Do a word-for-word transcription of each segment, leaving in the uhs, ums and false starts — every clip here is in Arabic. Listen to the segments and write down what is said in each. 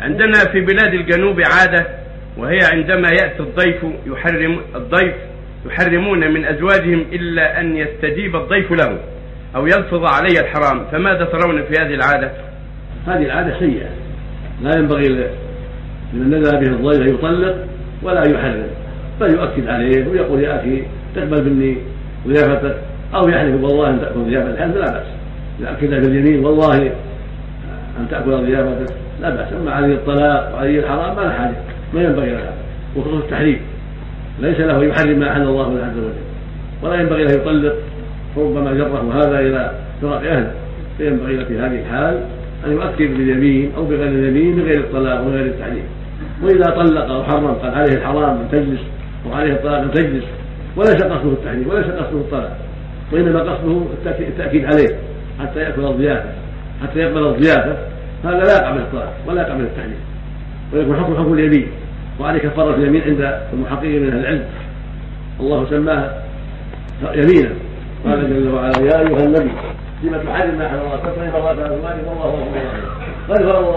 عندنا في بلاد الجنوب عادة، وهي عندما يأتي الضيف يحرم الضيف يحرمون من أزواجهم إلا أن يستجيب الضيف له أو يلفظ عليه الحرام، فماذا ترون في هذه العادة؟ هذه العادة سيئة، لا ينبغي لمن نزل به الضيف أن يطلق ولا يحرم، بل يؤكد عليه ويقول يا أخي تقبل مني ضيافتك، أو يحلف والله أن تأكل ضيافة الحلف لا بأس، يؤكد باليمين والله أن تأكل ضيافتك لا بأس. أما عليه الطلاق وعليه الحرام ما له حاجة، ما ينبغي له، وخصوص التحريم ليس له يحرم ما أحل الله عز وجل، ولا ينبغي له يطلق، ربما جره هذا إلى فراق أهله، فينبغي له في هذه الحال أن يؤكد باليمين أو بغير اليمين بغير الطلاق وغير التحريم. وإذا طلق أو حرم قال عليه الحرام أن تجلس وعليه الطلاق أن تجلس، وليس قصده التحريم وليس قصده الطلاق، وإنما قصده التأكيد عليه حتى يأكل الضيافة، حتى يقبل الضيافة، هذا لا يقع بالطلاق ولا يقع بالتحريم، ويكون حكم حكم اليمين، وعليه كفارة اليمين عند المحققين من أهل العلم. الله سماها يمينا، قال جل وعلا يا أيها النبي لما تحرم ما أحل الله تبتغي مرضات أزواجك والله غفور رحيم، قد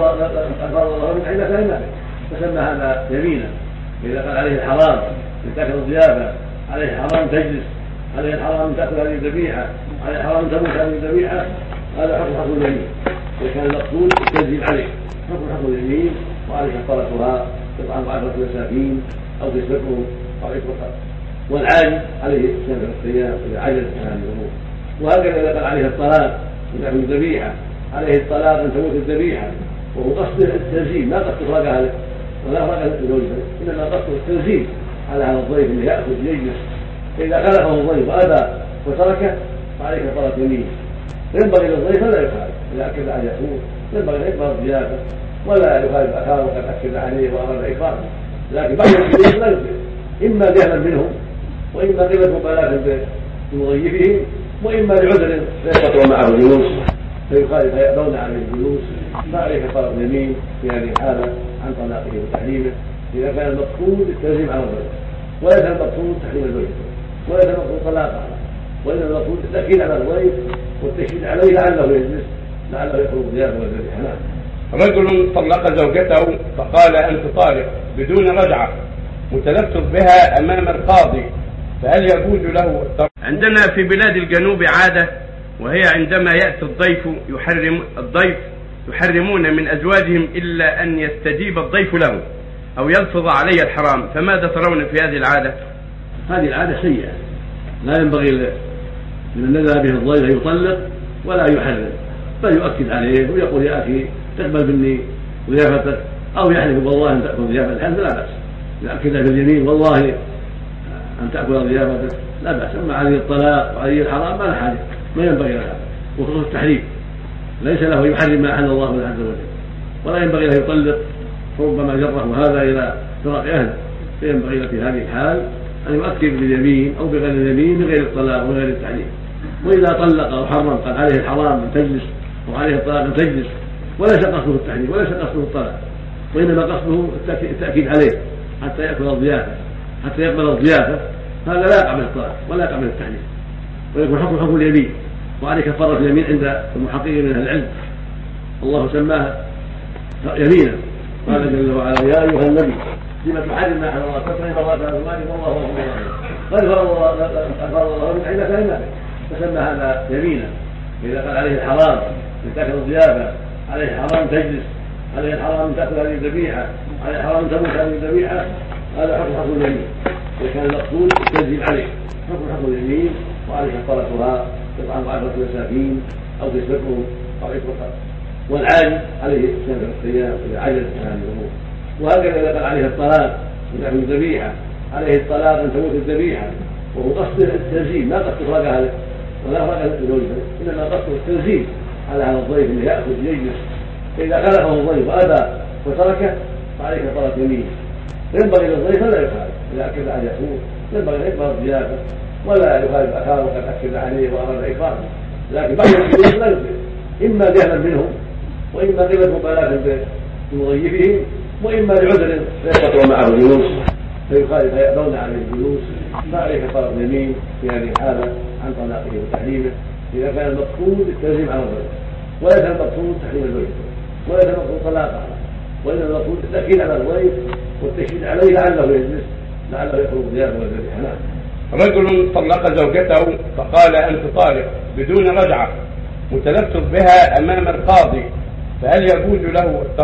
فرض الله من عندك للنبي، فسمى هذا يمينا. إذا قال عليه الحرام أن تأكل الضيافة، عليه الحرام تجلس، عليه الحرام أن تأكل هذه الذبيحة، عليه الحرام أن تموت هذه الذبيحة، هذا حكم حكم اليمين، وكان المقصود التنزيل عليه حكم حكم اليمين، وعليه كفارتها تطعم عشرة مساكين أو تسبقهم أو عشرة، والعاجز عليه ثلاثة أيام إذا عجز عن هذه الأمور. وهكذا إذا قال عليه الطلاق أن تأكل الذبيحة، عليه الطلاق أن تموت الذبيحة، وهو قصد التنزيل ما قصد إخراجها له ولا إخراج زوجها، إنما قصد التنزيل على هذا الضيف أن يأخذ يجلس، فإذا خلقه الضيف وأبى وتركه فعليه كفارة يمين. ينبغي للضيف لا يخالف، إذا أكد على يقول ينبغي أن يقبل الضيافة ولا يخالف أخاه وقد أكد عليه وأراد إكرامه، لكن بعض الضيوف لا يخالف، إما جهلا منهم، وإما قلة مبالاة بمضيفهم، وإما لعذر لا يستطيع معه الجلوس فيخالف فيأبون عليه الجلوس، فعليه كفارة يمين في هذه الحالة عن طلاقه وتحريمه، إذا كان المقصود التنزيل على الضيف، وليس المقصود تحريم البيت، وليس المقصود طلاقه، وإنما المقصود التأكيد على الضيف والتشديد عليه لعله يجلس، لعله يخرج ضيافه والذبيحة. رجل طلق زوجته فقال أنت طالق بدون رجعة متلفظ بها أمام القاضي، فهل يجوز له الطلاق؟ عندنا في بلاد الجنوب عادة، وهي عندما يأتي الضيف يحرم الضيف يحرمون من أزواجهم إلا أن يستجيب الضيف له أو يلفظ عليه الحرام، فماذا ترون في هذه العادة؟ هذه العادة سيئة، لا ينبغي لمن نزل به الضيف أن يطلق ولا يحرم، بل يؤكد عليه ويقول يا أخي تقبل مني ضيافتك، أو يحلف والله أن تأكل ضيافة الحلف لا بأس، يؤكد باليمين والله أن تأكل ضيافتك لا بأس. أما عليه الطلاق وعليه الحرام ما له حاجة، ما ينبغي له، وخصوص التحريم ليس له يحرم ما أحل الله عز وجل، ولا ينبغي له يطلق، ربما جره هذا إلى فراق أهله، فينبغي له في هذه الحال أن يؤكد باليمين أو بغير اليمين بغير الطلاق وغير التحريم. وإذا طلق أو حرم قال عليه الحرام أن تجلس وعليه الطلاق أن تجلس، وليس قصده التحريم وليس قصده الطلاق، وإنما قصده التأكيد عليه حتى يأكل الضيافة، حتى يقبل الضيافة، هذا لا يقع بالطلاق ولا يقع بالتحريم، ويكون حكم حكم اليمين، وعليه كفارة اليمين عند المحققين من أهل العلم. الله سماها يمينا، قال جل وعلا يا أيها النبي لما تحرم ما أحل الله تبتغي مرضات أزواجك والله غفور رحيم، قد فرض الله من عندك للنبي، فسمى هذا يمينا. إذا قال عليه الحرام أن تأكل الضيافة، عليه الحرام تجلس، عليه الحرام أن تأكل هذه الذبيحة، عليه الحرام أن تموت هذه الذبيحة، هذا حكم حكم اليمين، وكان المقصود التنزيل عليه حكم حكم اليمين، وعليه كفارتها تطعم عشرة مساكين أو تسبقهم أو عشرة، والعاجز عليه ثلاثة أيام إذا عجز عن هذه الأمور. وهكذا إذا قال عليه الطلاق أن تأكل الذبيحة، عليه الطلاق أن تموت الذبيحة، وهو قصد التنزيل ما قصد إخراجها له ولا إخراج زوجها، إنما قصد التنزيل على هذا الضيف أن يأخذ يجلس، فإذا خلقه الضيف وأبى وتركه فعليه كفارة يمين. ينبغي للضيف لا يخالف، إذا أكد على يقول ينبغي أن يقبل الضيافة ولا يخالف أخاه وقد أكد عليه وأراد إكرامه، لكن بعض الضيوف لا يخالف، إما جهلا منهم، وإما قلة مبالاة بمضيفهم، وإما لعذر لا يستطيع معه الجلوس فيخالف فيأبون عليه الجلوس، فعليه كفارة يمين في هذه الحالة عن طلاقه وتحريمه، إذا كان المقصود التنزيل على الضيف، وليس المقصود تحريم البيت، وليس المقصود طلاقه، وإنما المقصود التأكيد على الغيب والتشديد عليه لعله يجلس لعله يخرج ضيافه والذبيحة. نعم. رجل طلق زوجته فقال أنت طالق بدون رجعة متلفظ بها أمام القاضي، فهل يجوز له